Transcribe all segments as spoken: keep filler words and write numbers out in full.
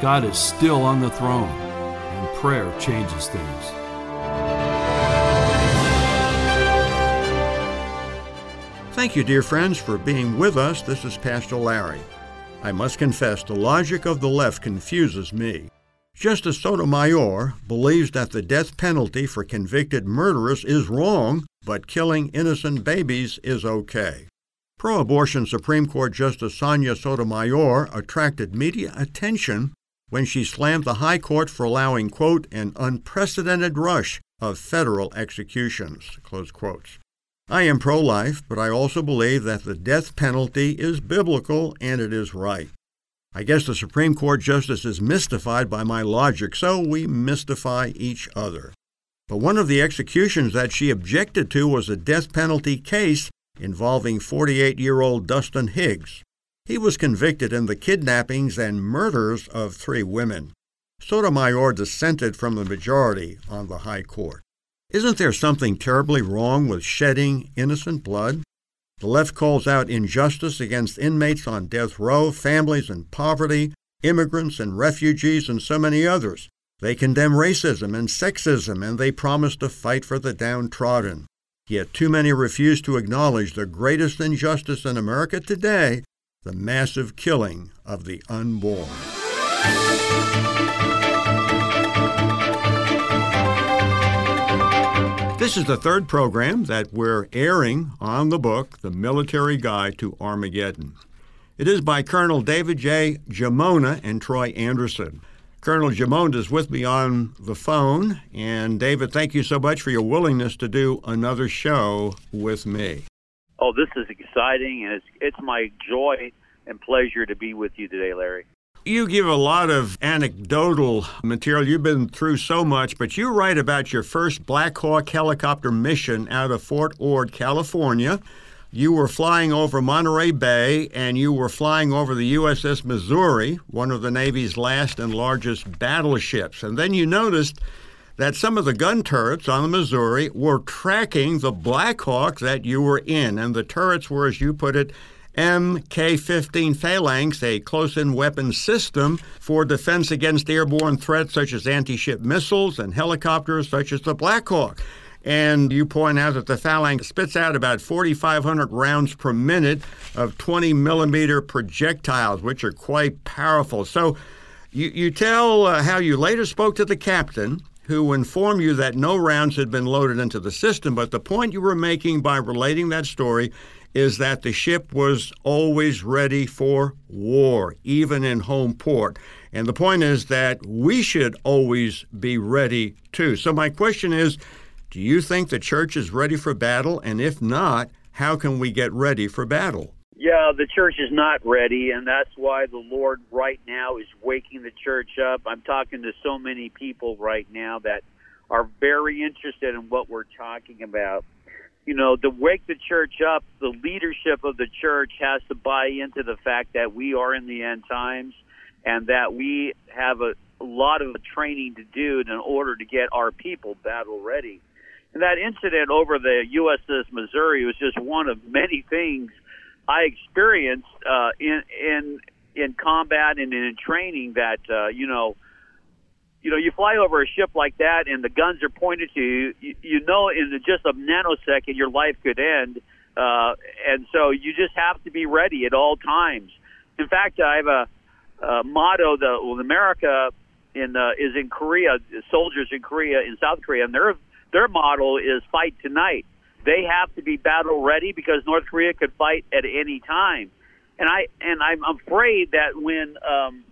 God is still on the throne, and prayer changes things. Thank you, dear friends, for being with us. This is Pastor Larry. I must confess, the logic of the left confuses me. Justice Sotomayor believes that the death penalty for convicted murderers is wrong, but killing innocent babies is okay. Pro-abortion Supreme Court Justice Sonia Sotomayor attracted media attention when she slammed the High Court for allowing, quote, an unprecedented rush of federal executions, close quotes. I am pro-life, but I also believe that the death penalty is biblical and it is right. I guess the Supreme Court justice is mystified by my logic, so we mystify each other. But one of the executions that she objected to was a death penalty case involving forty-eight-year-old Dustin Higgs. He was convicted in the kidnappings and murders of three women. Sotomayor dissented from the majority on the High Court. Isn't there something terribly wrong with shedding innocent blood? The left calls out injustice against inmates on death row, families in poverty, immigrants and refugees, and so many others. They condemn racism and sexism, and they promise to fight for the downtrodden. Yet too many refuse to acknowledge the greatest injustice in America today, the massive killing of the unborn. This is the third program that we're airing on the book, The Military Guide to Armageddon. It is by Colonel David J. Gimona and Troy Anderson. Colonel Gimona is with me on the phone. And David, thank you so much for your willingness to do another show with me. Oh, this is exciting, and it's, it's my joy and pleasure to be with you today, Larry. You give a lot of anecdotal material. You've been through so much, but you write about your first Black Hawk helicopter mission out of Fort Ord, California. You were flying over Monterey Bay, and you were flying over the U S S Missouri, one of the Navy's last and largest battleships. And then you noticed that some of the gun turrets on the Missouri were tracking the Black Hawk that you were in. And the turrets were, as you put it, M K fifteen Phalanx, a close-in weapon system for defense against airborne threats such as anti-ship missiles and helicopters such as the Black Hawk. And you point out that the Phalanx spits out about forty-five hundred rounds per minute of twenty millimeter projectiles, which are quite powerful. So you, you tell uh, how you later spoke to the captain, who informed you that no rounds had been loaded into the system. But the point you were making by relating that story is that the ship was always ready for war, even in home port. And the point is that we should always be ready, too. So my question is, do you think the church is ready for battle? And if not, how can we get ready for battle? Yeah, the church is not ready, and that's why the Lord right now is waking the church up. I'm talking to so many people right now that are very interested in what we're talking about. You know, to wake the church up, the leadership of the church has to buy into the fact that we are in the end times and that we have a, a lot of training to do in order to get our people battle ready. And that incident over the U S S Missouri was just one of many things I experienced uh, in in in combat and in training that, uh, you know, You know, you fly over a ship like that and the guns are pointed to you, you, you know in just a nanosecond your life could end. Uh, and so you just have to be ready at all times. In fact, I have a, a motto that well, America in, uh, is in Korea, soldiers in Korea, in South Korea, and their, their motto is fight tonight. They have to be battle ready because North Korea could fight at any time. And, I, and I'm afraid that when... Um,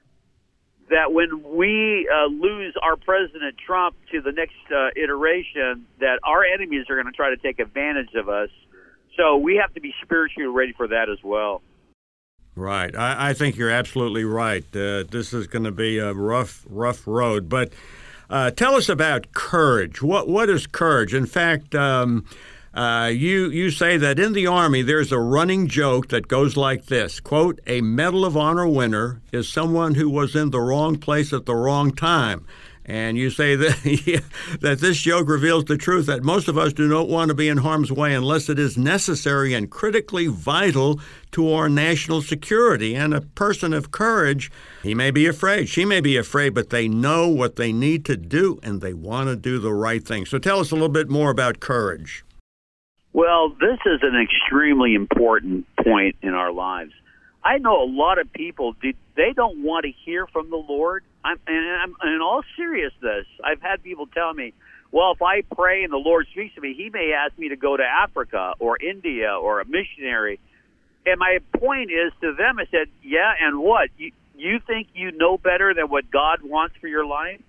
that when we uh, lose our President Trump to the next uh, iteration, that our enemies are going to try to take advantage of us. So we have to be spiritually ready for that as well. Right. I, I think you're absolutely right. Uh, this is going to be a rough, rough road. But uh, tell us about courage. What What is courage? In fact, um, Uh, you, you say that in the Army there's a running joke that goes like this, quote, a Medal of Honor winner is someone who was in the wrong place at the wrong time. And you say that, that this joke reveals the truth that most of us do not want to be in harm's way unless it is necessary and critically vital to our national security. And a person of courage, he may be afraid, she may be afraid, but they know what they need to do and they want to do the right thing. So tell us a little bit more about courage. Well, this is an extremely important point in our lives. I know a lot of people, they don't want to hear from the Lord. I'm, and I'm, in all seriousness, I've had people tell me, well, if I pray and the Lord speaks to me, he may ask me to go to Africa or India or a missionary. And my point is to them, I said, yeah, and what? You, you think you know better than what God wants for your life?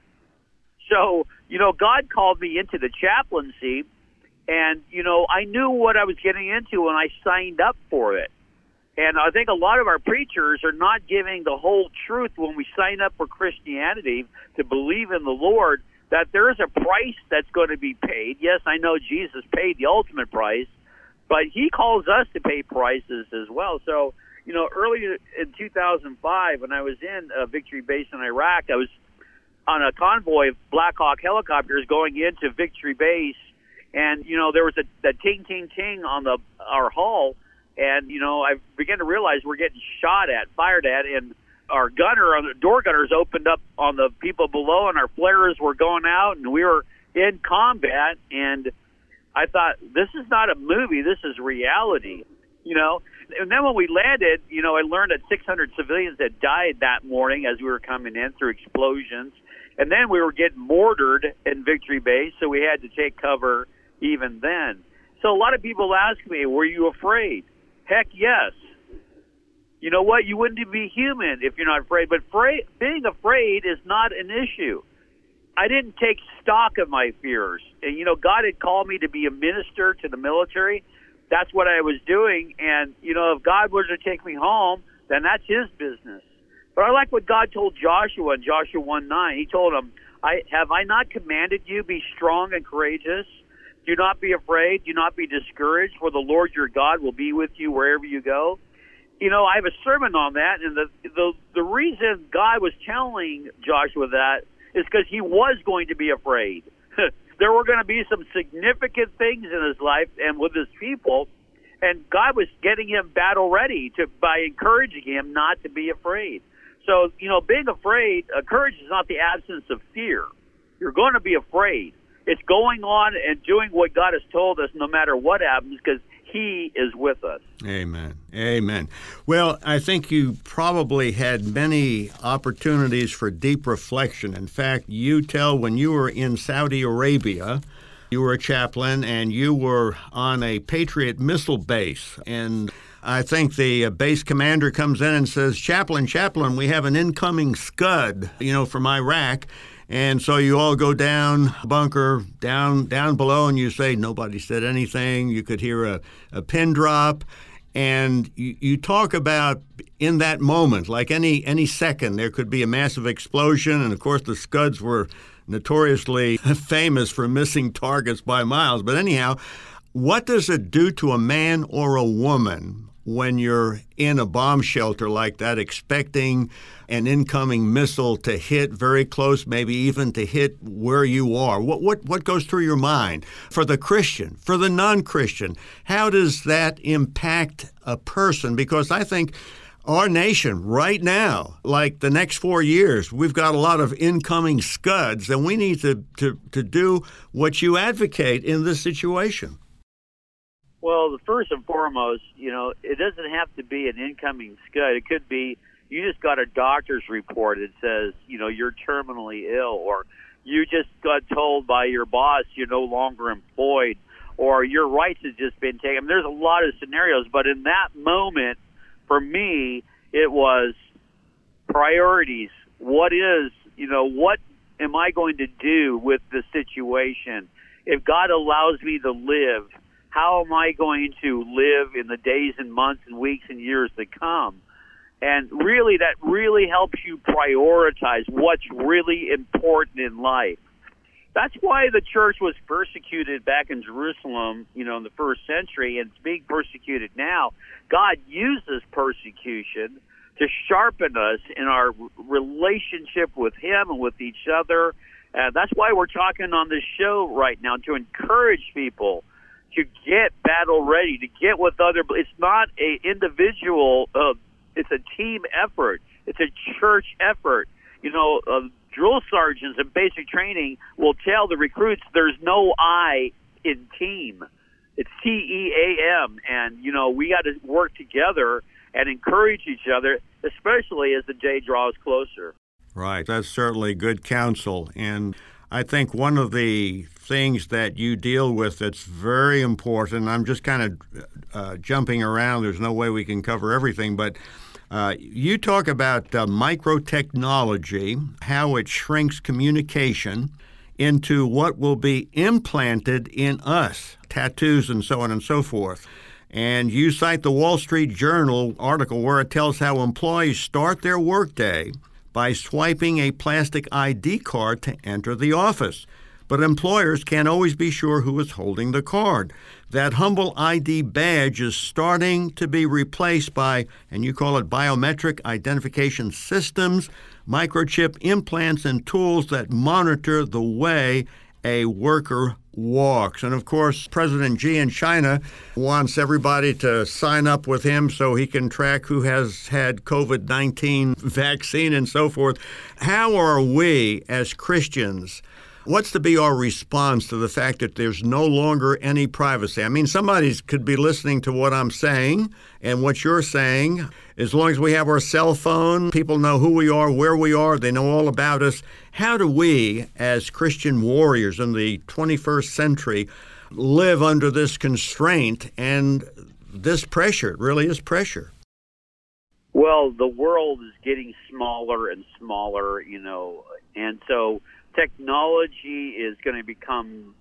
So, you know, God called me into the chaplaincy, and, you know, I knew what I was getting into when I signed up for it. And I think a lot of our preachers are not giving the whole truth when we sign up for Christianity to believe in the Lord, that there is a price that's going to be paid. Yes, I know Jesus paid the ultimate price, but he calls us to pay prices as well. So, you know, earlier in two thousand five, when I was in uh, Victory Base in Iraq, I was on a convoy of Black Hawk helicopters going into Victory Base, and, you know, there was a, a ting, ting, ting on the our hull. And, you know, I began to realize we're getting shot at, fired at, and our gunner, on the door gunners opened up on the people below, and our flares were going out, and we were in combat. And I thought, this is not a movie, this is reality, you know. And then when we landed, you know, I learned that six hundred civilians had died that morning as we were coming in through explosions. And then we were getting mortared in Victory Base, so we had to take cover even then. So a lot of people ask me, were you afraid? Heck yes. You know what? You wouldn't be human if you're not afraid. But fra- being afraid is not an issue. I didn't take stock of my fears. And, you know, God had called me to be a minister to the military. That's what I was doing. And, you know, if God were to take me home, then that's his business. But I like what God told Joshua in Joshua one nine. He told him, I have I not commanded you, be strong and courageous? Do not be afraid. Do not be discouraged, for the Lord your God will be with you wherever you go. You know, I have a sermon on that, and the the, the reason God was telling Joshua that is because he was going to be afraid. There were going to be some significant things in his life and with his people, and God was getting him battle ready to by encouraging him not to be afraid. So, you know, being afraid, uh, courage is not the absence of fear. You're going to be afraid. It's going on and doing what God has told us no matter what happens, because he is with us. Amen. Amen. Well, I think you probably had many opportunities for deep reflection. In fact, you tell when you were in Saudi Arabia, you were a chaplain and you were on a Patriot missile base. And I think the base commander comes in and says, Chaplain, Chaplain, we have an incoming Scud, you know, from Iraq. And so you all go down bunker, down down below, and you say, nobody said anything. You could hear a, a pin drop. And you, you talk about in that moment, like any any second, there could be a massive explosion. And, of course, the Scuds were notoriously famous for missing targets by miles. But anyhow, what does it do to a man or a woman when you're in a bomb shelter like that, expecting an incoming missile to hit very close, maybe even to hit where you are? What what what goes through your mind? For the Christian, for the non-Christian, how does that impact a person? Because I think our nation right now, like the next four years, we've got a lot of incoming Scuds, and we need to, to, to do what you advocate in this situation. Well, the first and foremost, you know, it doesn't have to be an incoming Scud. It could be you just got a doctor's report that says, you know, you're terminally ill, or you just got told by your boss you're no longer employed, or your rights have just been taken. I mean, there's a lot of scenarios, but in that moment, for me, it was priorities. What is, you know, what am I going to do with the situation? If God allows me to live, how am I going to live in the days and months and weeks and years to come? And really, that really helps you prioritize what's really important in life. That's why the church was persecuted back in Jerusalem, you know, in the first century, and it's being persecuted now. God uses persecution to sharpen us in our relationship with Him and with each other, Uh, that's why we're talking on this show right now, to encourage people to get battle ready, to get with other. It's not a individual. Uh, it's a team effort. It's a church effort. You know, uh, drill sergeants in basic training will tell the recruits there's no I in team. It's T E A M, and you know we got to work together and encourage each other, especially as the day draws closer. Right. That's certainly good counsel. And I think one of the things that you deal with that's very important, I'm just kind of uh, jumping around. There's no way we can cover everything, but uh, you talk about uh, microtechnology, how it shrinks communication into what will be implanted in us, tattoos and so on and so forth. And you cite the Wall Street Journal article where it tells how employees start their workday by swiping a plastic I D card to enter the office. But employers can't always be sure who is holding the card. That humble I D badge is starting to be replaced by, and you call it biometric identification systems, microchip implants, and tools that monitor the way a worker walks. And of course, President Xi in China wants everybody to sign up with him so he can track who has had COVID nineteen vaccine and so forth. How are we as Christians, what's to be our response to the fact that there's no longer any privacy? I mean, somebody could be listening to what I'm saying and what you're saying. As long as we have our cell phone, people know who we are, where we are, they know all about us. How do we, as Christian warriors in the twenty-first century, live under this constraint and this pressure? It really is pressure. Well, the world is getting smaller and smaller, you know, and so technology is going to become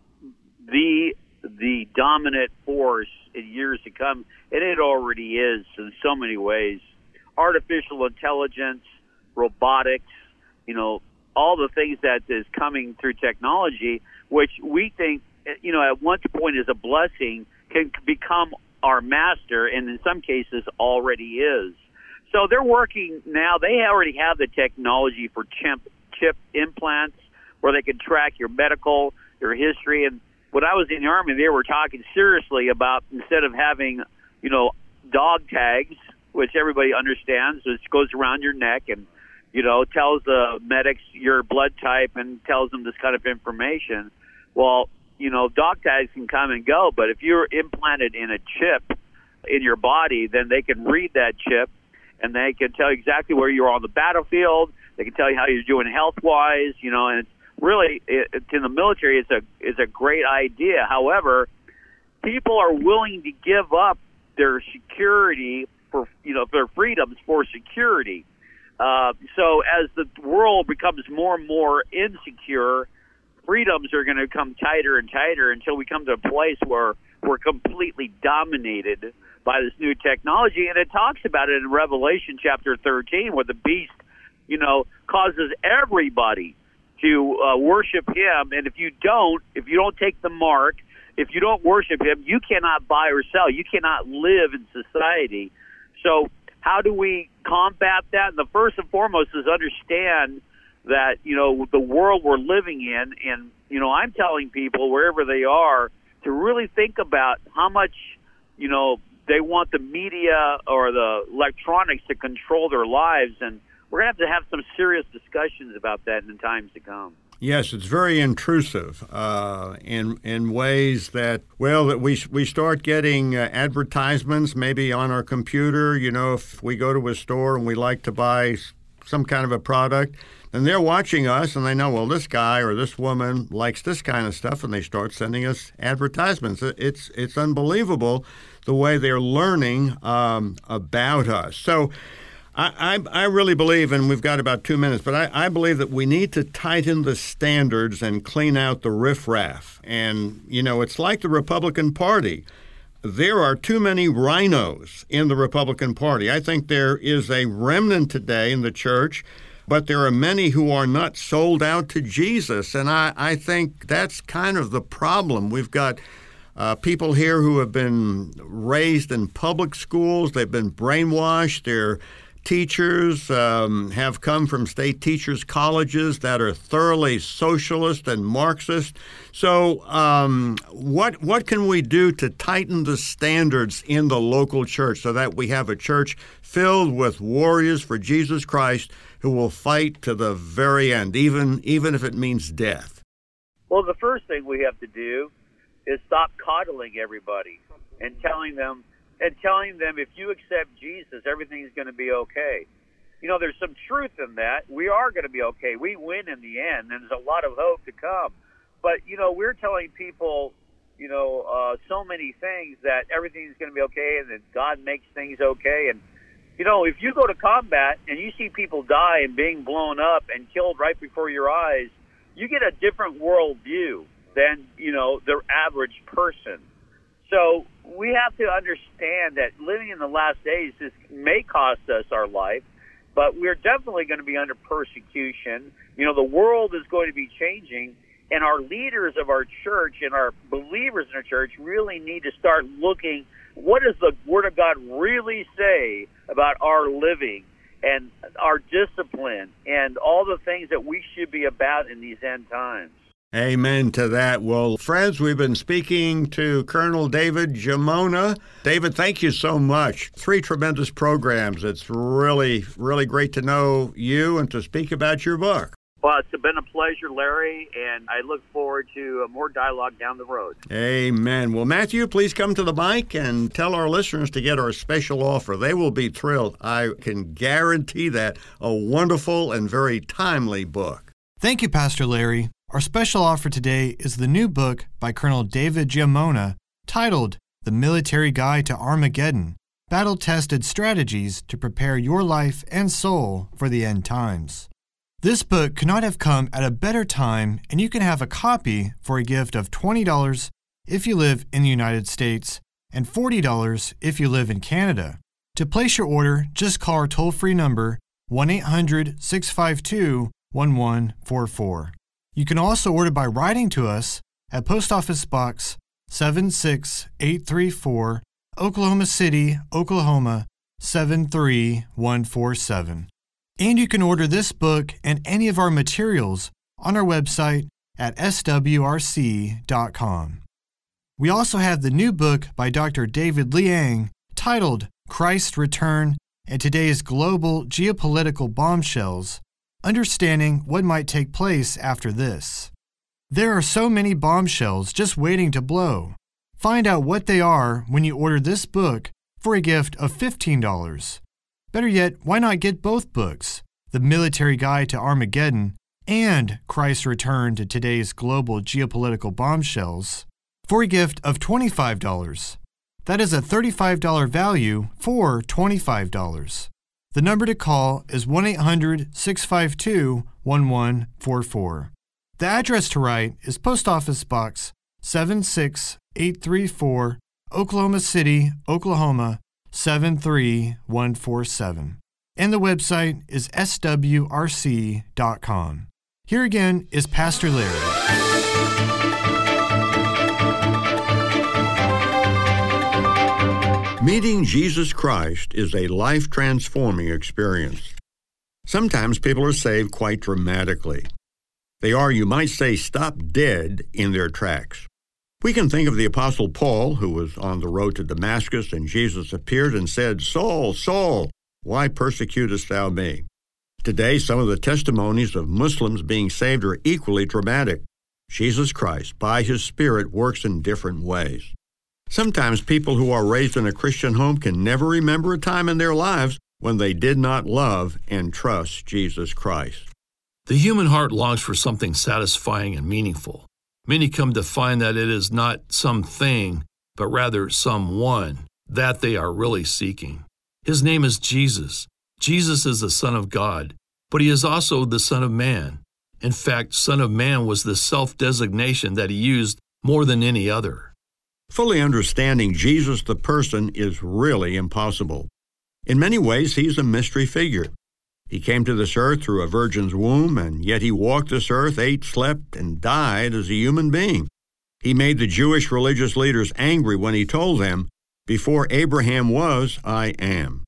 the the dominant force in years to come, and it already is in so many ways. Artificial intelligence, robotics, you know, all the things that is coming through technology, which we think, you know, at one point is a blessing, can become our master, and in some cases already is. So they're working now. They already have the technology for chip, chip implants, where they can track your medical, your history. And when I was in the Army, they were talking seriously about, instead of having, you know, dog tags, which everybody understands, which goes around your neck and, you know, tells the medics your blood type and tells them this kind of information. Well, you know, dog tags can come and go, but if you're implanted in a chip in your body, then they can read that chip and they can tell you exactly where you are on the battlefield. They can tell you how you're doing health-wise, you know, and it's really, it, in the military, it's a it's a great idea. However, people are willing to give up their security for, you know, their freedoms for security. Uh, so as the world becomes more and more insecure, freedoms are going to come tighter and tighter until we come to a place where we're completely dominated by this new technology. And it talks about it in Revelation chapter thirteen, where the beast, you know, causes everybody to uh, worship him. And if you don't, if you don't take the mark, if you don't worship him, you cannot buy or sell. You cannot live in society. So how do we combat that? And the first and foremost is understand that, you know, the world we're living in, and, you know, I'm telling people wherever they are to really think about how much, you know, they want the media or the electronics to control their lives. And we're going to have to have some serious discussions about that in the times to come. Yes, it's very intrusive uh, in in ways that, well, that we we start getting uh, advertisements maybe on our computer. You know, if we go to a store and we like to buy some kind of a product, and they're watching us and they know, well, this guy or this woman likes this kind of stuff, and they start sending us advertisements. It's it's unbelievable the way they're learning um, about us. So I, I, I really believe, and we've got about two minutes, but I, I believe that we need to tighten the standards and clean out the riffraff. And, you know, it's like the Republican Party. There are too many rhinos in the Republican Party. I think there is a remnant today in the church, but there are many who are not sold out to Jesus. And I, I think that's kind of the problem. We've got Uh, people here who have been raised in public schools. They've been brainwashed. They're teachers um, have come from state teachers' colleges that are thoroughly socialist and Marxist. So um, what what can we do to tighten the standards in the local church so that we have a church filled with warriors for Jesus Christ who will fight to the very end, even even if it means death? Well, the first thing we have to do is stop coddling everybody and telling them and telling them if you accept Jesus, everything's going to be okay. You know, there's some truth in that. We are going to be okay. We win in the end, and there's a lot of hope to come. But, you know, we're telling people, you know, uh, so many things that everything's going to be okay and that God makes things okay. And, you know, if you go to combat and you see people die and being blown up and killed right before your eyes, you get a different worldview than, you know, the average person. So we have to understand that living in the last days this may cost us our life, but we're definitely going to be under persecution. You know, the world is going to be changing, and our leaders of our church and our believers in our church really need to start looking, what does the Word of God really say about our living and our discipline and all the things that we should be about in these end times? Amen to that. Well, friends, we've been speaking to Colonel David Giammona. David, thank you so much. Three tremendous programs. It's really, really great to know you and to speak about your book. Well, it's been a pleasure, Larry, and I look forward to more dialogue down the road. Amen. Well, Matthew, please come to the mic and tell our listeners to get our special offer. They will be thrilled. I can guarantee that. A wonderful and very timely book. Thank you, Pastor Larry. Our special offer today is the new book by Colonel David Giammona titled The Military Guide to Armageddon, Battle-Tested Strategies to Prepare Your Life and Soul for the End Times. This book could not have come at a better time, and you can have a copy for a gift of twenty dollars if you live in the United States and forty dollars if you live in Canada. To place your order, just call our toll-free number one eight hundred, six five two, one one four four. You can also order by writing to us at Post Office Box seven six eight three four, Oklahoma City, Oklahoma seven three one four seven. And you can order this book and any of our materials on our website at S W R C dot com. We also have the new book by Doctor David Liang titled Christ's Return and Today's Global Geopolitical Bombshells, Understanding What Might Take Place After This. There are so many bombshells just waiting to blow. Find out what they are when you order this book for a gift of fifteen dollars. Better yet, why not get both books, The Military Guide to Armageddon and Christ's Return to Today's Global Geopolitical Bombshells, for a gift of twenty-five dollars. That is a thirty-five dollars value for twenty-five dollars. The number to call is one eight hundred, six five two, one one four four. The address to write is Post Office Box seven six eight three four, Oklahoma City, Oklahoma seven three one four seven. And the website is S W R C dot com. Here again is Pastor Larry. Meeting Jesus Christ is a life-transforming experience. Sometimes people are saved quite dramatically. They are, you might say, stopped dead in their tracks. We can think of the Apostle Paul, who was on the road to Damascus, and Jesus appeared and said, "Saul, Saul, why persecutest thou me?" Today, some of the testimonies of Muslims being saved are equally dramatic. Jesus Christ, by His Spirit, works in different ways. Sometimes people who are raised in a Christian home can never remember a time in their lives when they did not love and trust Jesus Christ. The human heart longs for something satisfying and meaningful. Many come to find that it is not something, but rather someone that they are really seeking. His name is Jesus. Jesus is the Son of God, but He is also the Son of Man. In fact, Son of Man was the self-designation that He used more than any other. Fully understanding Jesus the person is really impossible. In many ways, He's a mystery figure. He came to this earth through a virgin's womb, and yet He walked this earth, ate, slept, and died as a human being. He made the Jewish religious leaders angry when He told them, "Before Abraham was, I am."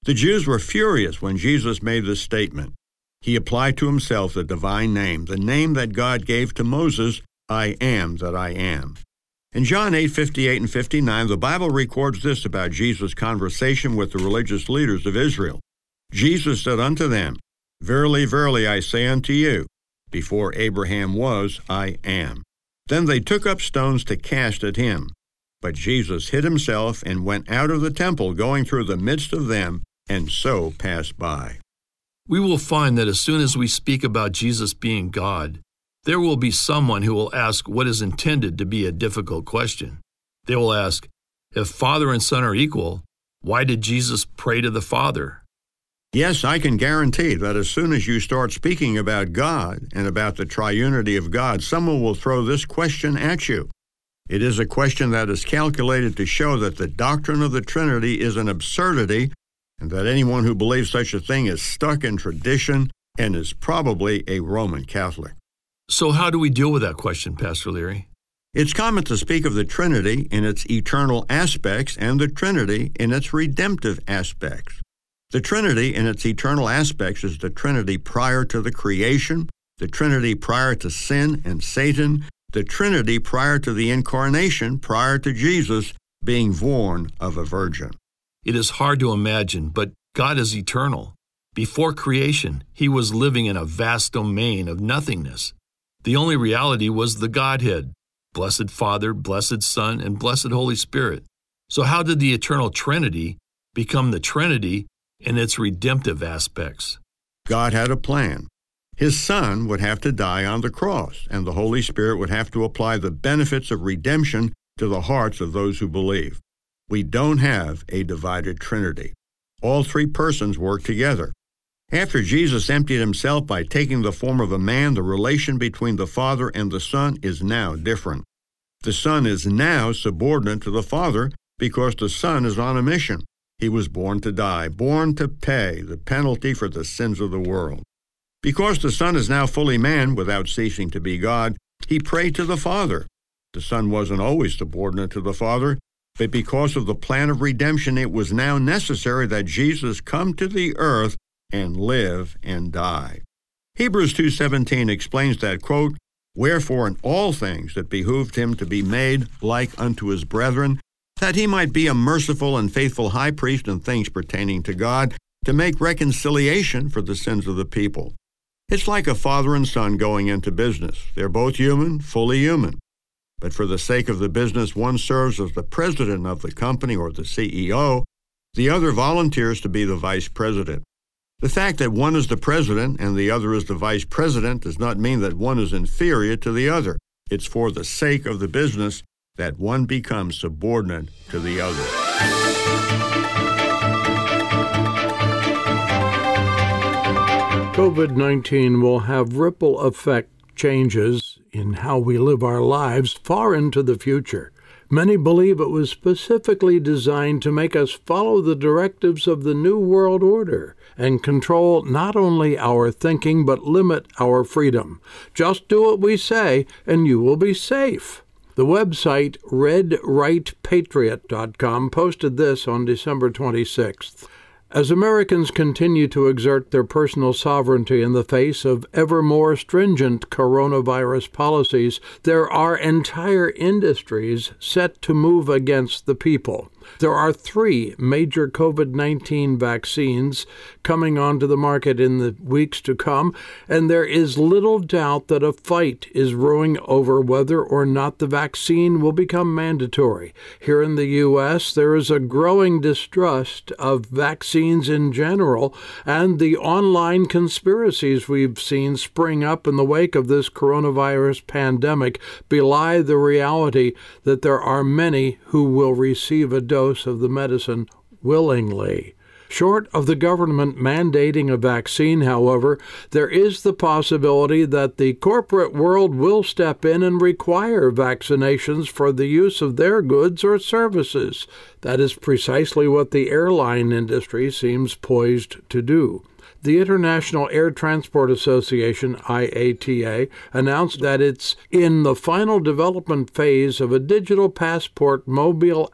The Jews were furious when Jesus made this statement. He applied to himself the divine name, the name that God gave to Moses, I am that I am. In John eight fifty-eight and fifty-nine, the Bible records this about Jesus' conversation with the religious leaders of Israel. Jesus said unto them, Verily, verily, I say unto you, before Abraham was, I am. Then they took up stones to cast at him. But Jesus hid himself and went out of the temple, going through the midst of them, and so passed by. We will find that as soon as we speak about Jesus being God, there will be someone who will ask what is intended to be a difficult question. They will ask, if Father and Son are equal, why did Jesus pray to the Father? Yes, I can guarantee that as soon as you start speaking about God and about the triunity of God, someone will throw this question at you. It is a question that is calculated to show that the doctrine of the Trinity is an absurdity, and that anyone who believes such a thing is stuck in tradition and is probably a Roman Catholic. So how do we deal with that question, Pastor Leary? It's common to speak of the Trinity in its eternal aspects and the Trinity in its redemptive aspects. The Trinity in its eternal aspects is the Trinity prior to the creation, the Trinity prior to sin and Satan, the Trinity prior to the incarnation, prior to Jesus being born of a virgin. It is hard to imagine, but God is eternal. Before creation, he was living in a vast domain of nothingness. The only reality was the Godhead, Blessed Father, Blessed Son, and Blessed Holy Spirit. So how did the eternal Trinity become the Trinity in its redemptive aspects? God had a plan. His Son would have to die on the cross, and the Holy Spirit would have to apply the benefits of redemption to the hearts of those who believe. We don't have a divided Trinity. All three persons work together. After Jesus emptied himself by taking the form of a man, the relation between the Father and the Son is now different. The Son is now subordinate to the Father because the Son is on a mission. He was born to die, born to pay the penalty for the sins of the world. Because the Son is now fully man without ceasing to be God, he prayed to the Father. The Son wasn't always subordinate to the Father, but because of the plan of redemption, it was now necessary that Jesus come to the earth and live and die. Hebrews two seventeen explains that, quote, Wherefore in all things it behooved him to be made like unto his brethren, that he might be a merciful and faithful high priest in things pertaining to God, to make reconciliation for the sins of the people. It's like a father and son going into business. They're both human, fully human. But for the sake of the business, one serves as the president of the company or the C E O, the other volunteers to be the vice president. The fact that one is the president and the other is the vice president does not mean that one is inferior to the other. It's for the sake of the business that one becomes subordinate to the other. COVID nineteen will have ripple effect changes in how we live our lives far into the future. Many believe it was specifically designed to make us follow the directives of the New World Order and control not only our thinking but limit our freedom. Just do what we say and you will be safe. The website red right patriot dot com posted this on December twenty-sixth. As Americans continue to exert their personal sovereignty in the face of ever more stringent coronavirus policies, there are entire industries set to move against the people. There are three major COVID nineteen vaccines coming onto the market in the weeks to come, and there is little doubt that a fight is brewing over whether or not the vaccine will become mandatory. Here in the U S, there is a growing distrust of vaccines in general, and the online conspiracies we've seen spring up in the wake of this coronavirus pandemic belie the reality that there are many who will receive a dose of the medicine willingly. Short of the government mandating a vaccine, however, there is the possibility that the corporate world will step in and require vaccinations for the use of their goods or services. That is precisely what the airline industry seems poised to do. The International Air Transport Association, I A T A, announced that it's in the final development phase of a digital passport mobile app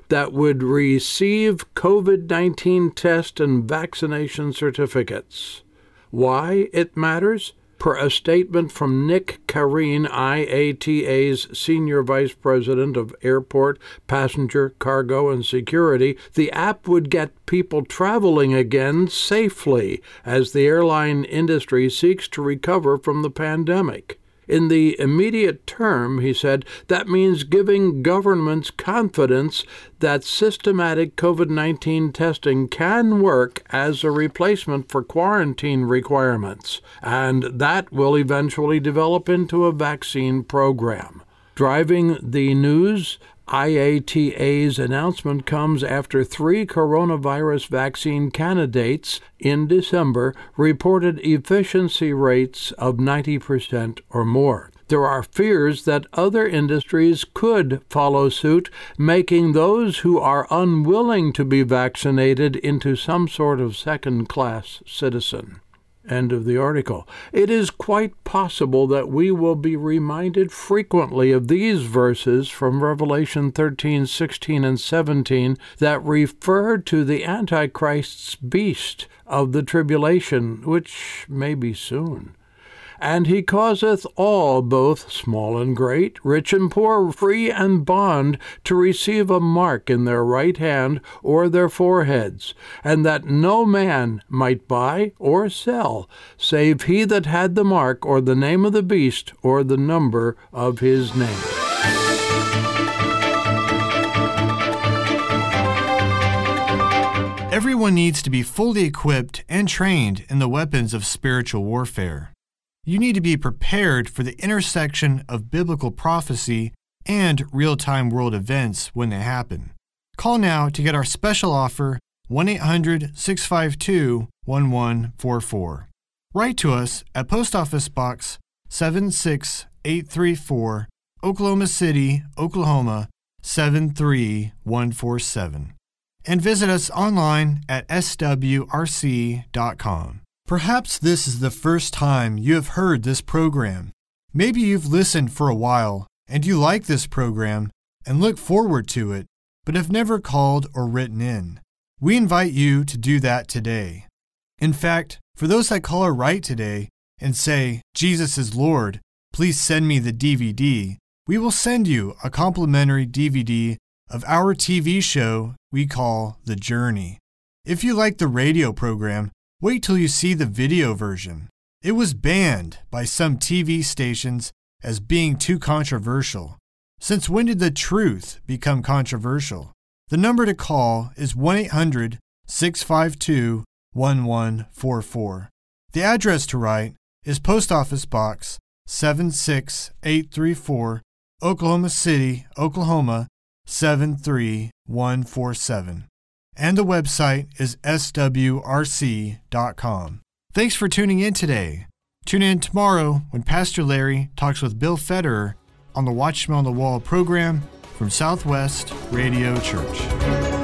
that would receive COVID nineteen test and vaccination certificates. Why it matters? Per a statement from Nick Kareen, I A T A's Senior Vice President of Airport, Passenger, Cargo, and Security, the app would get people traveling again safely as the airline industry seeks to recover from the pandemic. In the immediate term, he said, that means giving governments confidence that systematic COVID nineteen testing can work as a replacement for quarantine requirements, and that will eventually develop into a vaccine program. Driving the news, I A T A's announcement comes after three coronavirus vaccine candidates in December reported efficiency rates of ninety percent or more. There are fears that other industries could follow suit, making those who are unwilling to be vaccinated into some sort of second-class citizen. End of the article. It is quite possible that we will be reminded frequently of these verses from Revelation thirteen, sixteen, and seventeen that refer to the Antichrist's beast of the tribulation, which may be soon. And he causeth all, both small and great, rich and poor, free and bond, to receive a mark in their right hand or their foreheads, and that no man might buy or sell, save he that had the mark or the name of the beast or the number of his name. Everyone needs to be fully equipped and trained in the weapons of spiritual warfare. You need to be prepared for the intersection of biblical prophecy and real-time world events when they happen. Call now to get our special offer, one eight hundred, six five two, one one four four. Write to us at Post Office Box seven six eight three four, Oklahoma City, Oklahoma seven three one four seven. And visit us online at S W R C dot com. Perhaps this is the first time you have heard this program. Maybe you've listened for a while and you like this program and look forward to it, but have never called or written in. We invite you to do that today. In fact, for those that call or write today and say, Jesus is Lord, please send me the D V D, we will send you a complimentary D V D of our T V show we call The Journey. If you like the radio program, wait till you see the video version. It was banned by some T V stations as being too controversial. Since when did the truth become controversial? The number to call is one eight hundred, six five two, one one four four. The address to write is Post Office Box seven six eight three four, Oklahoma City, Oklahoma seven three one four seven. And the website is S W R C dot com. Thanks for tuning in today. Tune in tomorrow when Pastor Larry talks with Bill Federer on the Watchman on the Wall program from Southwest Radio Church.